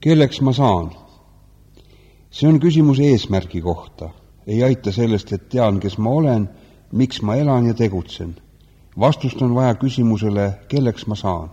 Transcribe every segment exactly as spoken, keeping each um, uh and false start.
Kelleks ma saan? See on küsimus eesmärgi kohta. Ei aita sellest, et tean, kes ma olen, miks ma elan ja tegutsen. Vastust on vaja küsimusele, kelleks ma saan.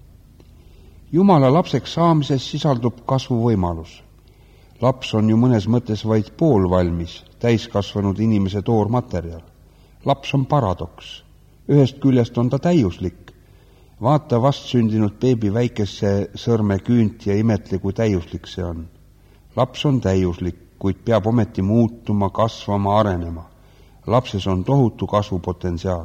Jumala lapseks saamises sisaldub kasvuvõimalus. Laps on ju mõnes mõttes vaid poolvalmis, täiskasvanud inimese toormaterjal. Laps on paradoks. Ühest küljest on ta täiuslik. Vaata vastsündinud beebi väikesse sõrme küünt ja imetle, kui täiuslik see on. Laps on täiuslik, kuid peab ometi muutuma, kasvama, arenema. Lapses on tohutu kasvupotentsiaal.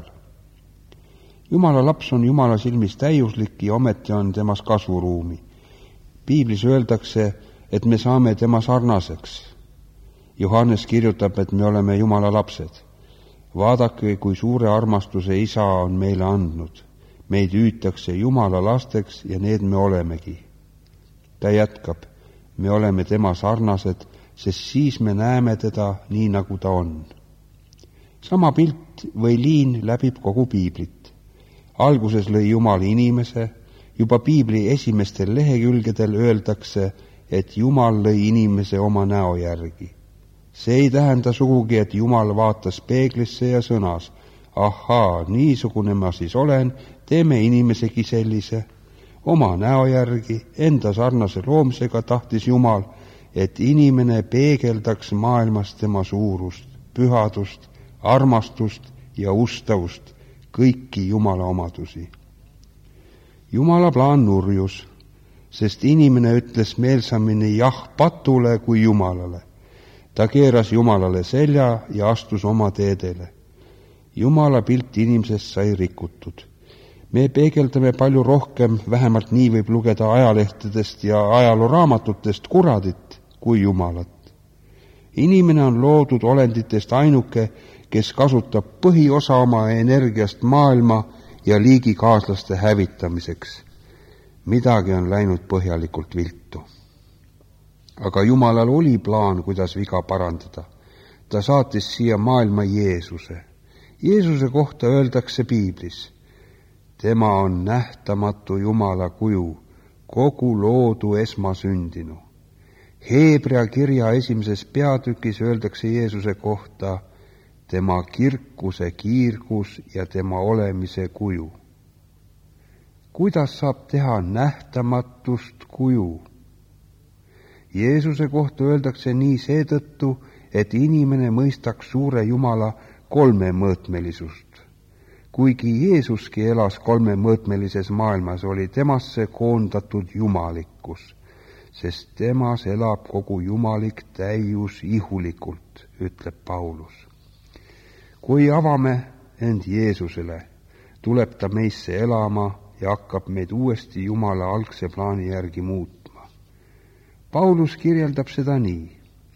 Jumala laps on Jumala silmis täiuslik ja ometi on temas kasvuruumi. Piiblis öeldakse, et me saame tema sarnaseks. Johannes kirjutab, et me oleme Jumala lapsed. Vaadake, kui suure armastuse isa on meile andnud. Meid hüütakse Jumala lasteks ja need me olemegi. Ta jätkab, me oleme tema sarnased, sest siis me näeme teda nii, nagu ta on. Sama pilt või liin läbib kogu Piiblit. Alguses lõi Jumal inimese, juba Piibli esimestel lehekülgedel öeldakse, et Jumal lõi inimese oma näo järgi. See ei tähenda sugugi, et Jumal vaatas peeglisse ja sõnas, ahaa, niisugune ma siis olen, teeme inimesegi sellise. Oma näo järgi, enda sarnase loomisega tahtis Jumal, et inimene peegeldaks maailmas tema suurust, pühadust, armastust ja ustavust, kõiki Jumala omadusi. Jumala plaan nurjus, sest inimene ütles meelsamini jah patule kui Jumalale. Ta keeras Jumalale selja ja astus oma teedele. Jumala pilt inimesest sai rikutud. Me peegeldame palju rohkem, vähemalt nii võib lugeda ajalehtedest ja ajalooraamatutest kuradit kui Jumalat. Inimene on loodud olenditest ainuke, kes kasutab põhiosa oma energiast maailma ja liigikaaslaste hävitamiseks. Midagi on läinud põhjalikult viltu. Aga Jumalal oli plaan, kuidas viga parandada. Ta saatis siia maailma Jeesuse. Jeesuse kohta öeldakse Piiblis. Tema on nähtamatu Jumala kuju, kogu loodu esmasündinu. Heebrea kirja esimeses peatükis öeldakse Jeesuse kohta tema kirkuse kiirgus ja tema olemise kuju. Kuidas saab teha nähtamatust kuju? Jeesuse kohta öeldakse nii seetõttu, et inimene mõistaks suure Jumala kolmemõõtmelisust. Kuigi Jeesuski elas kolmemõõtmelises maailmas, oli temasse koondatud jumalikkus, sest temas elab kogu jumalik täius ihulikult, ütleb Paulus. Kui avame end Jeesusele, tuleb ta meisse elama ja hakkab meid uuesti Jumala algse plaani järgi muutma. Paulus kirjeldab seda nii.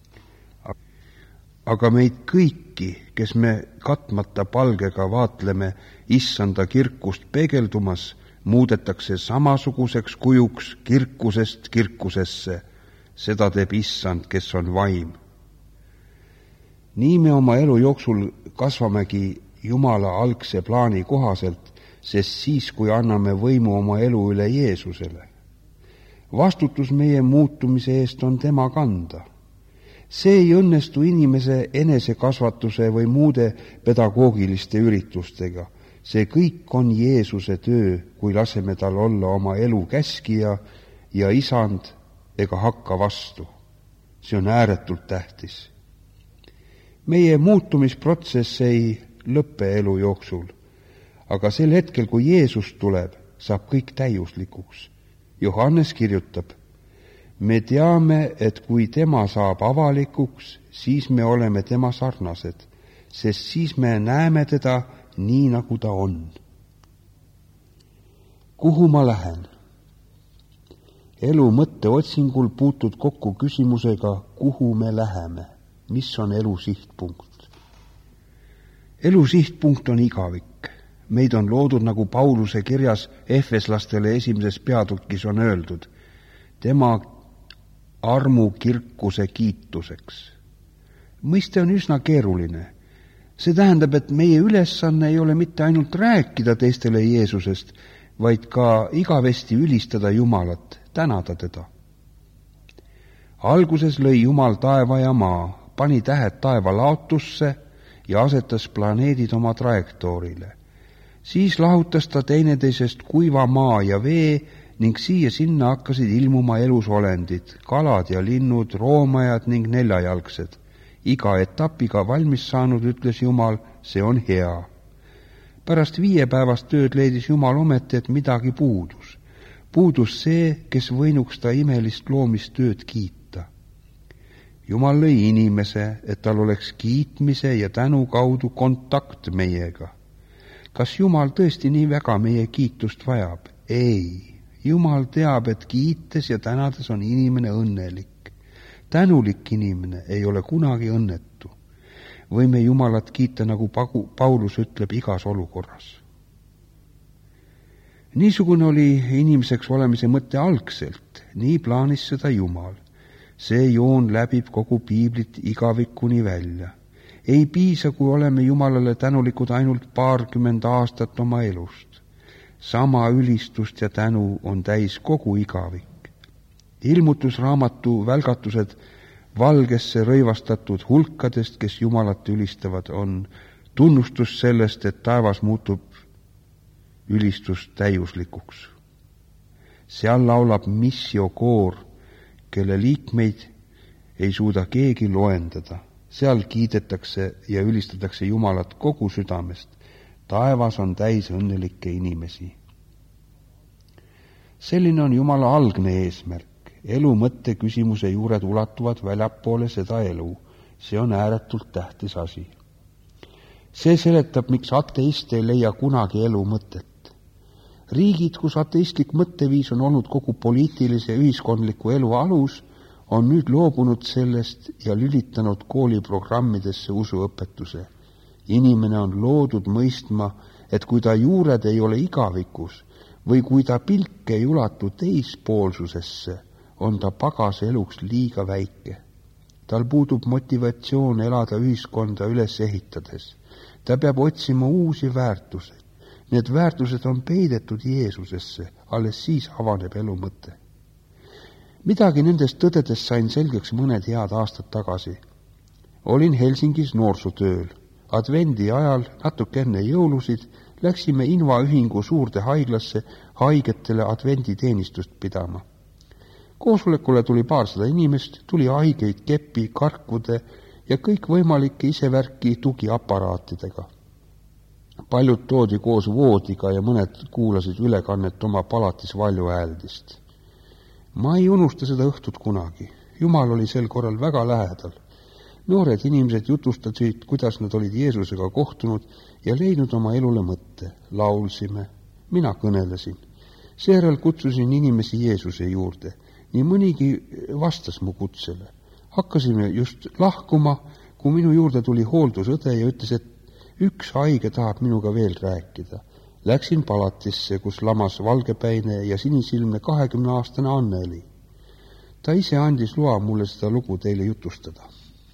Aga meid kõiki, kes me katmata palgega vaatleme issanda kirkust peegeldumas, muudetakse samasuguseks kujuks kirkusest kirkusesse. Seda teeb issand, kes on vaim. Nii me oma elu jooksul kasvamegi Jumala algse plaani kohaselt, sest siis, kui anname võimu oma elu üle Jeesusele. Vastutus meie muutumise eest on tema kanda. See ei õnnestu inimese enesekasvatuse või muude pedagoogiliste üritustega. See kõik on Jeesuse töö, kui laseme tal olla oma elu käskija ja isand ega hakka vastu. See on ääretult tähtis. Meie muutumisprotsess ei lõppe elu jooksul, aga sel hetkel, kui Jeesus tuleb, saab kõik täiuslikuks. Johannes kirjutab, me teame, et kui tema saab avalikuks, siis me oleme tema sarnased, sest siis me näeme teda nii, nagu ta on. Kuhu ma lähen? Elu mõtte otsingul puutud kokku küsimusega, kuhu me läheme, mis on elu sihtpunkt. Elu sihtpunkt on igavik. Meid on loodud, nagu Pauluse kirjas efeslastele esimeses peatükis on öeldud, tema armu kirkuse kiituseks. Mõiste on üsna keeruline. See tähendab, et meie ülesanne ei ole mitte ainult rääkida teistele Jeesusest, vaid ka igavesti ülistada Jumalat, tänada teda. Alguses lõi Jumal taeva ja maa, pani tähed taeva laotusse ja asetas planeedid oma trajektoorile. Siis lahutas ta teineteisest kuiva maa ja vee ning siia-sinna hakkasid ilmuma elusolendid, kalad ja linnud, roomajad ning neljajalgsed. Iga etapiga valmis saanud, ütles Jumal, see on hea. Pärast viiepäevast tööd leidis Jumal ometi, et midagi puudus. Puudus see, kes võinuks ta imelist loomistööd kiita. Jumal lõi inimese, et tal oleks kiitmise ja tänu kaudu kontakt meiega. Kas Jumal tõesti nii väga meie kiitust vajab? Ei. Jumal teab, et kiites ja tänades on inimene õnnelik. Tänulik inimene ei ole kunagi õnnetu. Võime Jumalat kiita, nagu Paulus ütleb, igas olukorras. Niisugune oli inimeseks olemise mõte algselt, nii plaanis seda Jumal. See joon läbib kogu piiblit igavikuni välja. Ei piisa, kui oleme Jumalale tänulikud ainult paarkümmend aastat oma elust. Sama ülistust ja tänu on täis kogu igavik. Ilmutusraamatu välgatused valgesse rõivastatud hulkadest, kes Jumalat ülistavad, on tunnustus sellest, et taevas muutub ülistust täiuslikuks. Seal laulab missiokoor, kelle liikmeid ei suuda keegi loendada. Seal kiidetakse ja ülistatakse Jumalat kogu südamest. Taevas on täis õnnelikke inimesi. Selline on Jumala algne eesmärk. Elu mõtte küsimuse juured ulatuvad väljapoole seda elu. See on ääretult tähtis asi. See seletab, miks ateist ei leia kunagi elu mõtet. Riigid, kus ateistlik mõtteviis on olnud kogu poliitilise ja ühiskondliku elu alus, on nüüd loobunud sellest ja lülitanud kooliprogrammidesse usuõpetuse. Inimene on loodud mõistma, et kui ta juured ei ole igavikus või kui ta pilk ei ulatu teispoolsusesse, on ta pagas eluks liiga väike. Tal puudub motivatsioon elada ühiskonda üles ehitades. Ta peab otsima uusi väärtused. Need väärtused on peidetud Jeesusesse, alles siis avaneb elu mõte. Midagi nendest tõdedest sain selgeks mõned head aastad tagasi. Olin Helsingis noorsootööl. Advendi ajal, natuke enne jõulusid, läksime invaühingu suurde haiglasse haigetele advenditeenistust pidama. Koosolekule tuli paarsada inimest, tuli haigeid kepi, karkude ja kõik võimalike isevärki tugiaparaatidega. Paljud toodi koos voodiga ja mõned kuulasid ülekannet oma palatis valjuhääldist. Ma ei unusta seda õhtut kunagi. Jumal oli sel korral väga lähedal. Noored inimesed jutustasid, kuidas nad olid Jeesusega kohtunud ja leidnud oma elule mõtte. Laulsime, mina kõnelesin. Seejärel kutsusin inimesi Jeesuse juurde. Nii mõnigi vastas mu kutsele. Hakkasime just lahkuma, kui minu juurde tuli hooldusõde ja ütles, et üks haige tahab minuga veel rääkida. Läksin palatisse, kus lamas valgepäine ja sinisilmne kahekümneaastane Anneli. Ta ise andis loa mulle seda lugu teile jutustada.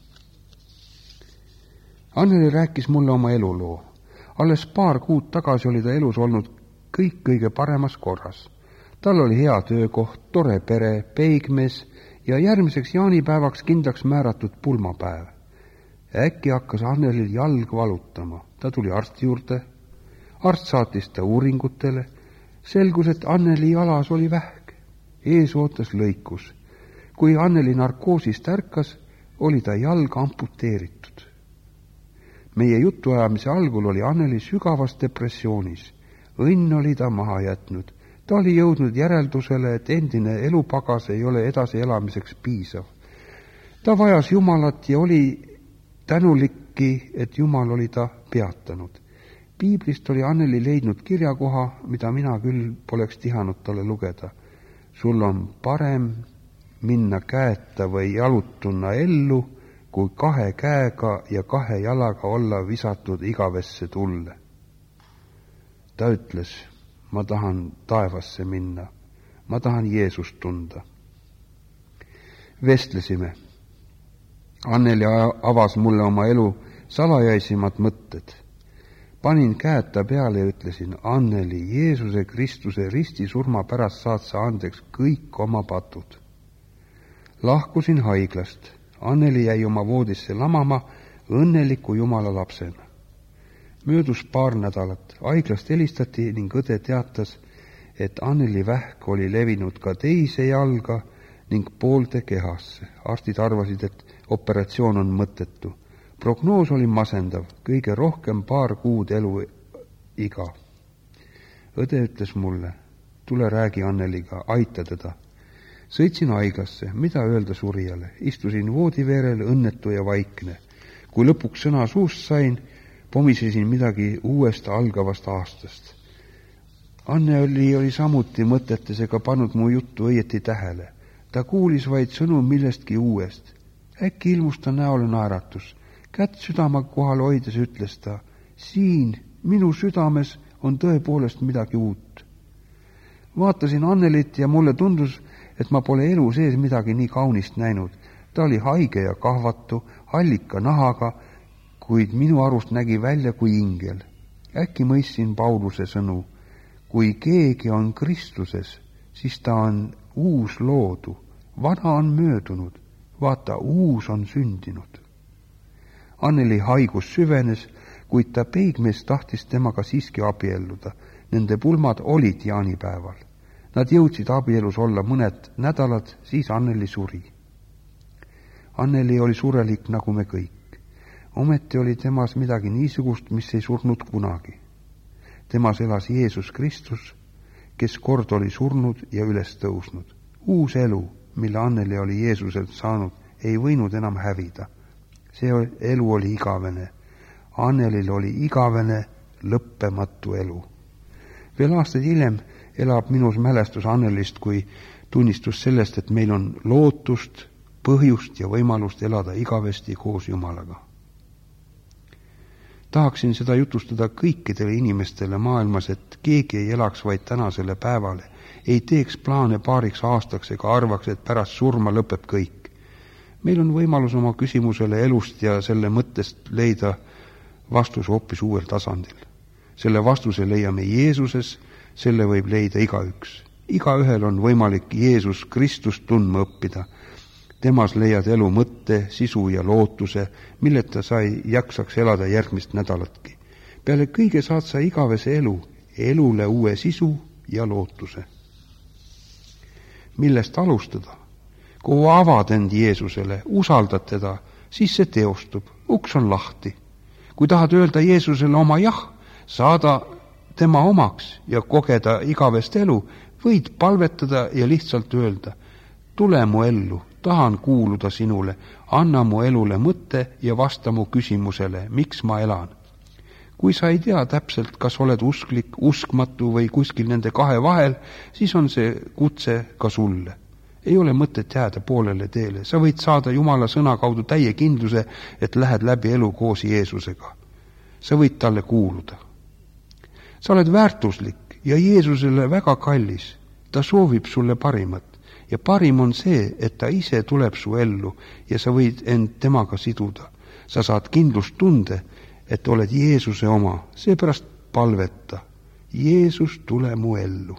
Anneli rääkis mulle oma eluloo. Alles paar kuud tagasi oli ta elus olnud kõik kõige paremas korras. Tal oli hea töökoht, tore pere, peigmees ja järgmiseks jaanipäevaks kindlaks määratud pulmapäev. Äkki hakkas Annelil jalg valutama. Ta tuli arsti juurde. Arst saatis ta uuringutele. Selgus, et Anneli jalas oli vähk. Ees ootas lõikus. Kui Anneli narkoosist ärkas, oli ta jalg amputeeritud. Meie jutuajamise algul oli Anneli sügavas depressioonis. Õnn oli ta maha jätnud. Ta oli jõudnud järeldusele, et endine elupagas ei ole edasi elamiseks piisav. Ta vajas Jumalat ja oli tänulikki, et Jumal oli ta peatanud. Piiblist oli Anneli leidnud kirjakoha, mida mina küll poleks tihanud talle lugeda. Sul on parem minna käeta või jalutuna ellu, kui kahe käega ja kahe jalaga olla visatud igavesse tulle. Ta ütles, ma tahan taevasse minna, ma tahan Jeesust tunda. Vestlesime. Anneli avas mulle oma elu salajaisimad mõtted. Panin käed ta peale ja ütlesin, Anneli, Jeesuse Kristuse ristisurma pärast saad sa andeks kõik oma patud. Lahkusin haiglast. Anneli jäi oma voodisse lamama õnneliku jumala lapsena. Möödus paar nädalat. Haiglast helistati ning õde teatas, et Anneli vähk oli levinud ka teise jalga ning poolde kehasse. Arstid arvasid, et operatsioon on mõttetu. Prognoos oli masendav, kõige rohkem paar kuud elu iga. Õde ütles mulle, tule räägi Anneliga, aita teda. Sõitsin haiglasse, mida öelda surijale. Istusin voodiveerel õnnetu ja vaikne. Kui lõpuks sõna suust sain, pomisesin midagi uuest algavast aastast. Anneli oli samuti mõtetes ega pannud mu juttu õieti tähele. Ta kuulis vaid sõnu millestki uuest. Äkki ilmus ta näole naeratus. Kätt südama kohal hoides ütles ta, siin, minu südames on tõepoolest midagi uut. Vaatasin Annelit ja mulle tundus, et ma pole elu sees midagi nii kaunist näinud. Ta oli haige ja kahvatu, hallika nahaga, kuid minu arust nägi välja kui ingel. Äkki mõistsin Pauluse sõnu. Kui keegi on Kristuses, siis ta on uus loodu. Vana on möödunud. Vaata, uus on sündinud. Anneli haigus süvenes, kuid ta peigmees tahtis temaga siiski abielluda. Nende pulmad olid jaanipäeval. Nad jõudsid abielus olla mõned nädalad, siis Anneli suri. Anneli oli surelik nagu me kõik. Ometi oli temas midagi niisugust, mis ei surnud kunagi. Temas elas Jeesus Kristus, kes kord oli surnud ja üles tõusnud. Uus elu, mille Anneli oli Jeesuselt saanud, ei võinud enam hävida. See elu oli igavene. Annelil oli igavene, lõppematu elu. Veel aastaid hiljem elab minus mälestus Annelist kui tunnistus sellest, et meil on lootust, põhjust ja võimalust elada igavesti koos Jumalaga. Tahaksin seda jutustada kõikidele inimestele maailmas, et keegi ei elaks vaid tänasele päevale, ei teeks plaane paariks aastaks ega arvaks, et pärast surma lõpeb kõik. Meil on võimalus oma küsimusele elust ja selle mõttest leida vastus hoopis uuel tasandil. Selle vastuse leiame Jeesuses, selle võib leida igaüks. Igaühel on võimalik Jeesus Kristust tundma õppida. Temas leiad elu mõtte, sisu ja lootuse, milleta sa ei jaksaks elada järgmist nädalatki. Peale kõige saad sa igavese elu, elule uue sisu ja lootuse. Millest alustada? Kui avad end Jeesusele, usaldad teda, siis see teostub, uks on lahti. Kui tahad öelda Jeesusele oma jah, saada tema omaks ja kogeda igavest elu, võid palvetada ja lihtsalt öelda, tule mu ellu, tahan kuuluda sinule, anna mu elule mõtte ja vasta mu küsimusele, miks ma elan. Kui sa ei tea täpselt, kas oled usklik, uskmatu või kuskil nende kahe vahel, siis on see kutse ka sulle. Ei ole mõtet jääda poolele teele. Sa võid saada Jumala sõna kaudu täie kindluse, et lähed läbi elu koos Jeesusega. Sa võid talle kuuluda. Sa oled väärtuslik ja Jeesusele väga kallis. Ta soovib sulle parimat. Ja parim on see, et ta ise tuleb su ellu ja sa võid end temaga siduda. Sa saad kindlust tunde, et oled Jeesuse oma. Seepärast palveta. Jeesus, tule mu ellu.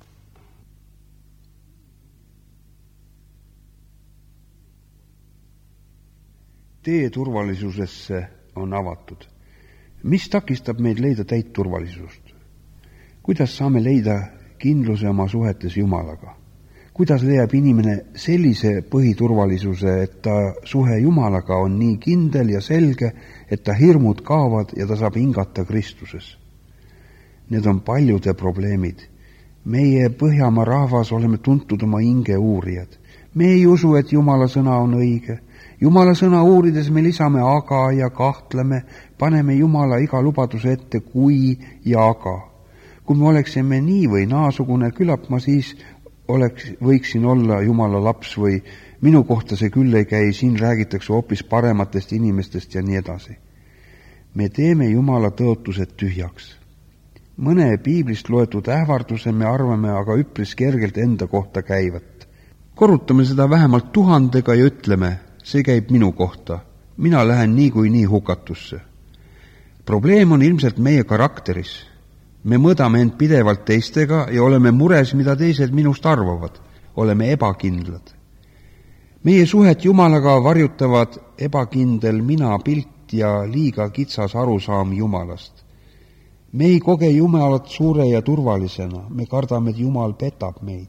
Tee turvalisusesse on avatud. Mis takistab meid leida täit turvalisust? Kuidas saame leida kindluse oma suhetes Jumalaga? Kuidas leiab inimene sellise põhiturvalisuse, et ta suhe Jumalaga on nii kindel ja selge, et ta hirmud kaovad ja ta saab hingata Kristuses? Need on paljude probleemid. Meie Põhjamaa rahvas oleme tuntud oma hinge uurijad. Me ei usu, et Jumala sõna on õige. Jumala sõna uurides me lisame aga ja kahtleme, paneme Jumala iga lubaduse ette kui ja aga. Kui me oleksime nii või naasugune, küllap ma siis oleks, võiksin olla Jumala laps või minu kohta see küll ei käi, siin räägitakse hoopis parematest inimestest ja nii edasi. Me teeme Jumala tõotused tühjaks. Mõne piiblist loetud ähvarduse me arvame aga üpris kergelt enda kohta käivat. Korrutame seda vähemalt tuhandega ja ütleme, see käib minu kohta. Mina lähen nii kui nii hukatusse. Probleem on ilmselt meie karakteris. Me mõõdame end pidevalt teistega ja oleme mures, mida teised minust arvavad. Oleme ebakindlad. Meie suhet Jumalaga varjutavad ebakindel minapilt ja liiga kitsas arusaam Jumalast. Me ei koge Jumalat suure ja turvalisena, me kardame, et Jumal petab meid.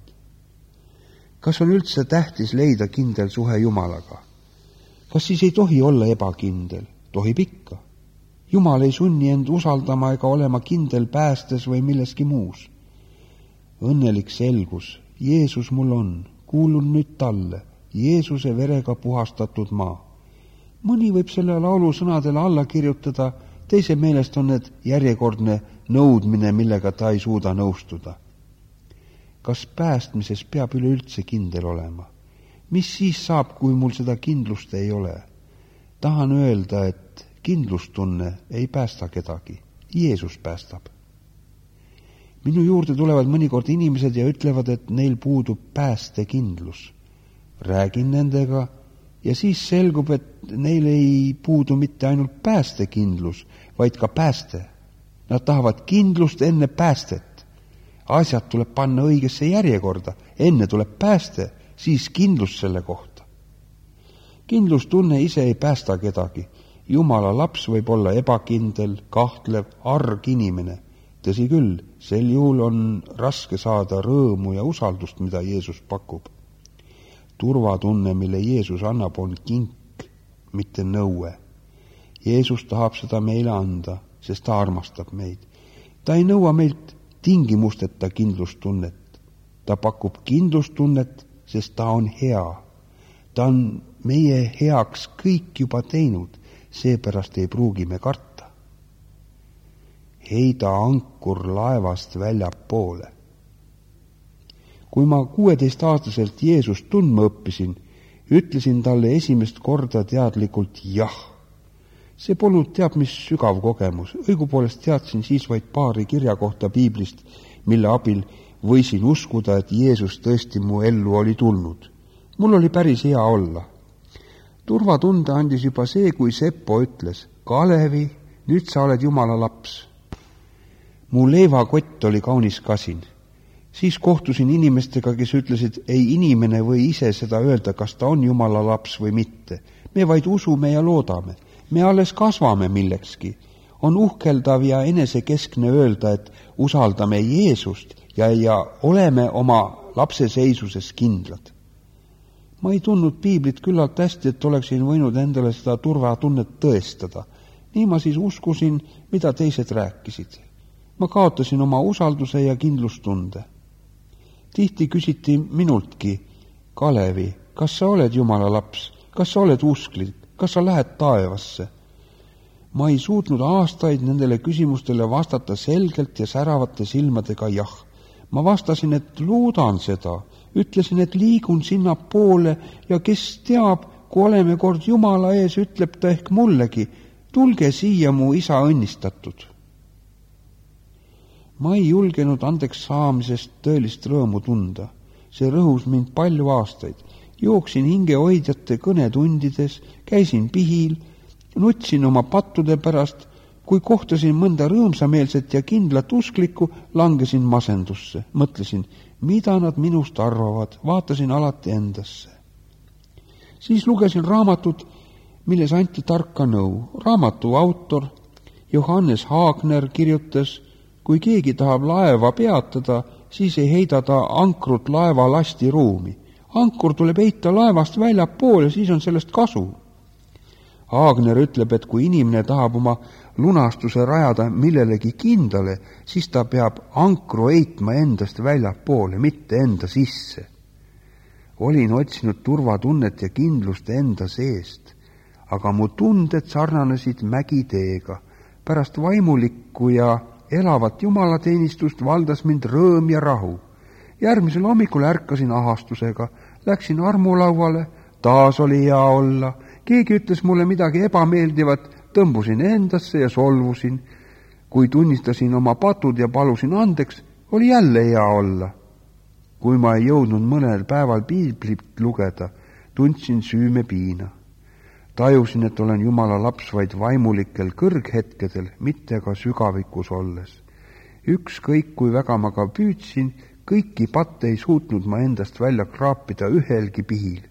Kas on üldse tähtis leida kindel suhe Jumalaga? Kas siis ei tohi olla ebakindel? Tohib ikka. Jumal ei sunni end usaldama ega olema kindel päästes või milleski muus. Õnnelik selgus, Jeesus mul on, kuulun nüüd talle, Jeesuse verega puhastatud maa. Mõni võib selle laulu sõnadele alla kirjutada, teise meelest on need järjekordne nõudmine, millega ta ei suuda nõustuda. Kas päästmises peab üleüldse kindel olema? Mis siis saab, kui mul seda kindlust ei ole? Tahan öelda, et kindlustunne ei päästa kedagi. Jeesus päästab. Minu juurde tulevad mõnikord inimesed ja ütlevad, et neil puudub päästekindlus. Räägin nendega ja siis selgub, et neil ei puudu mitte ainult päästekindlus, vaid ka pääste. Nad tahavad kindlust enne päästet. Asjad tuleb panna õigesse järjekorda. Enne tuleb pääste, siis kindlus selle kohta. Kindlustunne ise ei päästa kedagi. Jumala laps võib olla ebakindel, kahtlev, arg inimene. Tõsi küll, sel juhul on raske saada rõõmu ja usaldust, mida Jeesus pakub. Turvatunne, mille Jeesus annab, on kink, mitte nõue. Jeesus tahab seda meile anda, sest ta armastab meid. Ta ei nõua meilt tingimusteta kindlustunnet. Ta pakub kindlustunnet, sest ta on hea. Ta on meie heaks kõik juba teinud, seepärast ei pruugi me karta. Heida ankur laevast väljapoole. Kui ma kuueteistaastaselt Jeesust tundma õppisin, ütlesin talle esimest korda teadlikult jah. See polnud teab mis sügav kogemus. Õigupoolest teadsin siis vaid paari kirja kohta Piiblist, mille abil võisin uskuda, et Jeesus tõesti mu ellu oli tulnud. Mul oli päris hea olla. Turvatunde andis juba see, kui Seppo ütles, Kalevi, nüüd sa oled Jumala laps. Mu leivakott oli kaunis kasin. Siis kohtusin inimestega, kes ütlesid, ei inimene või ise seda öelda, kas ta on Jumala laps või mitte. Me vaid usume ja loodame. Me alles kasvame millekski. On uhkeldav ja enesekeskne öelda, et usaldame Jeesust ja, ja oleme oma lapseseisuses kindlad. Ma ei tundnud Piiblit küllalt hästi, et oleksin võinud endale seda turvatunnet tõestada. Nii ma siis uskusin, mida teised rääkisid. Ma kaotasin oma usalduse ja kindlustunde. Tihti küsiti minultki, Kalevi, kas sa oled Jumala laps, kas sa oled usklik, kas sa lähed taevasse? Ma ei suutnud aastaid nendele küsimustele vastata selgelt ja säravate silmadega jah. Ma vastasin, et loodan seda, ütlesin, et liigun sinna poole ja kes teab, kui oleme kord Jumala ees, ütleb ta ehk mullegi, tulge siia mu isa õnnistatud. Ma ei julgenud andeks saamisest tõelist rõõmu tunda. See rõhus mind palju aastaid. Jooksin hingehoidjate kõnetundides, käisin pihil, nutsin oma pattude pärast. Kui kohtasin mõnda rõõmsameelset ja kindlat usklikku, langesin masendusse. Mõtlesin, mida nad minust arvavad, vaatasin alati endasse. Siis lugesin raamatut, milles anti tarka nõu. Raamatu autor Johannes Haagner kirjutas, kui keegi tahab laeva peatada, siis ei heida ta ankrut laeva lastiruumi. Ankur tuleb heita laevast väljapoole, siis on sellest kasu. Haagner ütleb, et kui inimene tahab oma lunastuse rajada millelegi kindlale, siis ta peab ankru heitma endast väljapoole, mitte enda sisse. Olin otsinud turvatunnet ja kindlust enda seest, aga mu tunded sarnanesid mägiteega. Pärast vaimulikku ja elavat jumalateenistust valdas mind rõõm ja rahu. Järgmisel hommikul ärkasin ahastusega, läksin armulauale, taas oli hea olla. Keegi ütles mulle midagi ebameeldivat, tõmbusin endasse ja solvusin. Kui tunnistasin oma patud ja palusin andeks, oli jälle hea olla. Kui ma ei jõudnud mõnel päeval Piiblit lugeda, tundsin süümepiina. Tajusin, et olen Jumala laps vaid vaimulikel kõrghetkedel, mitte ka sügavikus olles. Ükskõik, kui väga ma ka püüdsin, kõiki patte ei suutnud ma endast välja kraapida ühelgi pihil.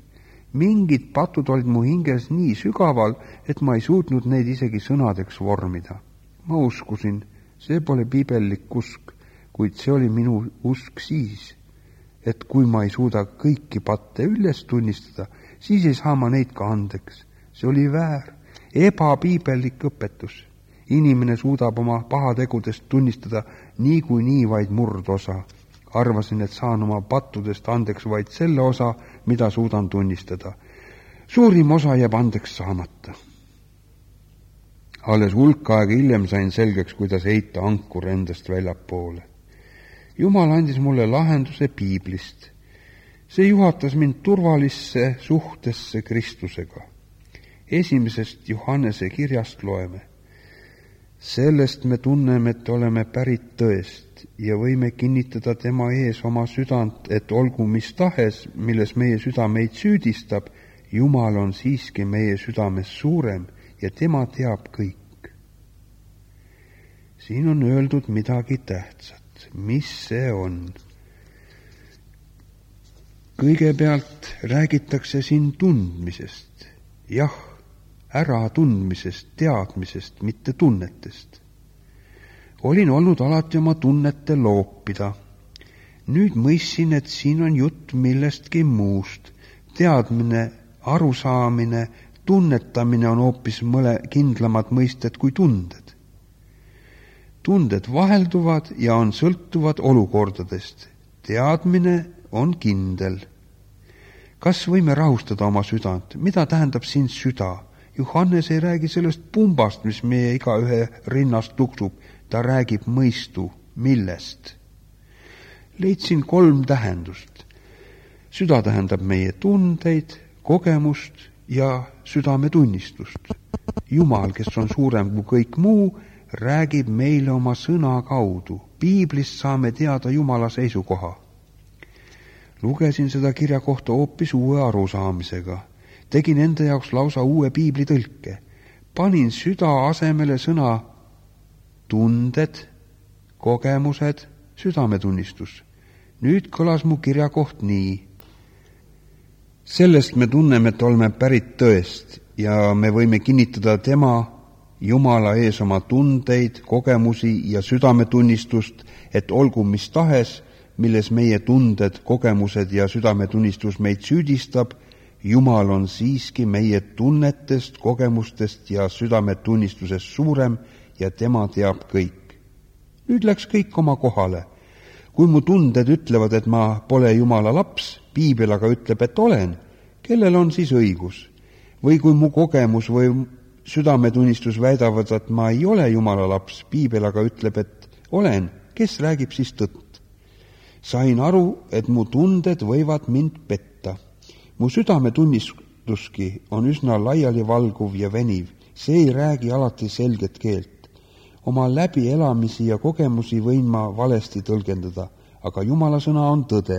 Mingid patud olid mu hinges nii sügaval, et ma ei suutnud neid isegi sõnadeks vormida. Ma uskusin, see pole piibellik usk, kuid see oli minu usk siis, et kui ma ei suuda kõiki patte üles tunnistada, siis ei saa ma neid ka andeks. See oli väär, ebapiibellik õpetus. Inimene suudab oma pahategudest tunnistada nii kui nii vaid murdosa. Arvasin, et saan oma pattudest andeks vaid selle osa, mida suudan tunnistada. Suurim osa jääb andeks saamata. Alles hulk aega hiljem sain selgeks, kuidas heita ankur endast väljapoole. Jumal andis mulle lahenduse piiblist. See juhatas mind turvalisse suhtesse Kristusega. Esimesest Johannese kirjast loeme. Sellest me tunneme, et oleme pärit tõest ja võime kinnitada tema ees oma südant, et olgu mis tahes, milles meie süda meid süüdistab, Jumal on siiski meie südames suurem ja tema teab kõik. Siin on öeldud midagi tähtsat. Mis see on? Kõigepealt räägitakse siin tundmisest. Jah, ära tundmisest, teadmisest, mitte tunnetest. Olin olnud alati oma tunnete loopida. Nüüd mõistsin, et siin on jutt millestki muust. Teadmine, arusaamine, tunnetamine on hoopis mõle kindlamad mõisted kui tunded. Tunded vahelduvad ja on sõltuvad olukordadest. Teadmine on kindel. Kas võime rahustada oma südant? Mida tähendab siin süda? Johannes ei räägi sellest pumbast, mis meie igaühe rinnast tuksub. Ta räägib mõistu. Millest? Leidsin kolm tähendust. Süda tähendab meie tundeid, kogemust ja südametunnistust. Jumal, kes on suurem kui kõik muu, räägib meile oma sõna kaudu. Piiblist saame teada Jumala seisukoha. Lugesin seda kirja kohta hoopis uue arusaamisega. Tegin enda jaoks lausa uue piiblitõlke. Panin süda asemele sõna tunded, kogemused, südametunnistus. Nüüd kõlas mu kirja koht nii. Sellest me tunneme, et oleme pärit tõest ja me võime kinnitada tema, Jumala ees oma tundeid, kogemusi ja südametunnistust, et olgu mis tahes, milles meie tunded, kogemused ja südametunnistus meid süüdistab, Jumal on siiski meie tunnetest, kogemustest ja südametunnistusest suurem ja tema teab kõik. Nüüd läks kõik oma kohale. Kui mu tunded ütlevad, et ma pole Jumala laps, piibel aga ütleb, et olen, kellel on siis õigus? Või kui mu kogemus või südametunnistus väidavad, et ma ei ole Jumala laps, piibel aga ütleb, et olen, kes räägib siis tõtt? Sain aru, et mu tunded võivad mind petta. Mu südametunnistuski on üsna laialivalguv ja veniv. See ei räägi alati selget keelt. Oma läbielamisi ja kogemusi võin ma valesti tõlgendada, aga Jumala sõna on tõde.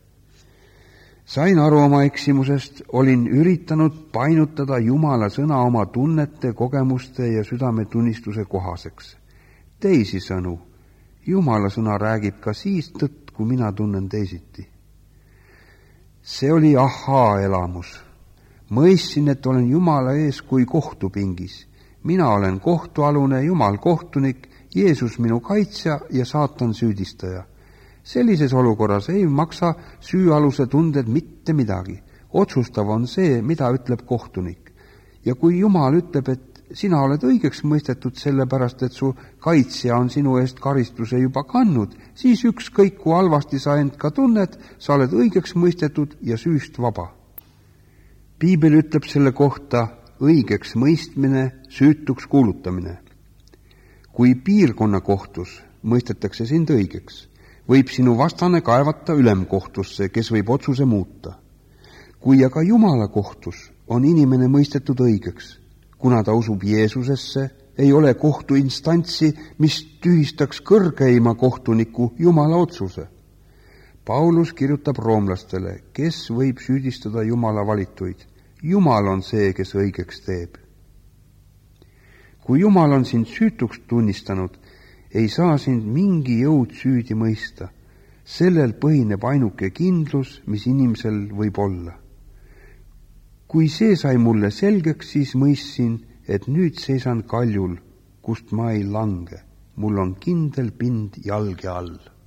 Sain aru oma eksimusest, olin üritanud painutada Jumala sõna oma tunnete, kogemuste ja südametunnistuse kohaseks. Teisisõnu, Jumala sõna räägib ka siis tõtt, kui mina tunnen teisiti. See oli ahaa-elamus. Mõistsin, et olen Jumala ees kui kohtupingis. Mina olen kohtualune, Jumal kohtunik, Jeesus minu kaitsja ja saatan süüdistaja. Sellises olukorras ei maksa süüaluse tunded mitte midagi. Otsustav on see, mida ütleb kohtunik. Ja kui Jumal ütleb, et sina oled õigeks mõistetud sellepärast, et su kaitsja on sinu eest karistuse juba kannud, siis ükskõik kui halvasti sa end ka tunned, sa oled õigeks mõistetud ja süüst vaba. Piibel ütleb selle kohta õigeks mõistmine, süütuks kuulutamine. Kui piirkonnakohtus mõistetakse sind õigeks, võib sinu vastane kaevata ülemkohtusse, kes võib otsuse muuta. Kui aga Jumala kohtus on inimene mõistetud õigeks, kuna ta usub Jeesusesse, ei ole kohtuinstantsi, mis tühistaks kõrgeima kohtuniku Jumala otsuse. Paulus kirjutab roomlastele, kes võib süüdistada Jumala valituid. Jumal on see, kes õigeks teeb. Kui Jumal on sind süütuks tunnistanud, ei saa sind mingi jõud süüdi mõista. Sellel põhineb ainuke kindlus, mis inimesel võib olla. kui see sai mulle selgeks, siis mõistsin, et nüüd seisan kaljul, kust ma ei lange. Mul on kindel pind jalge all.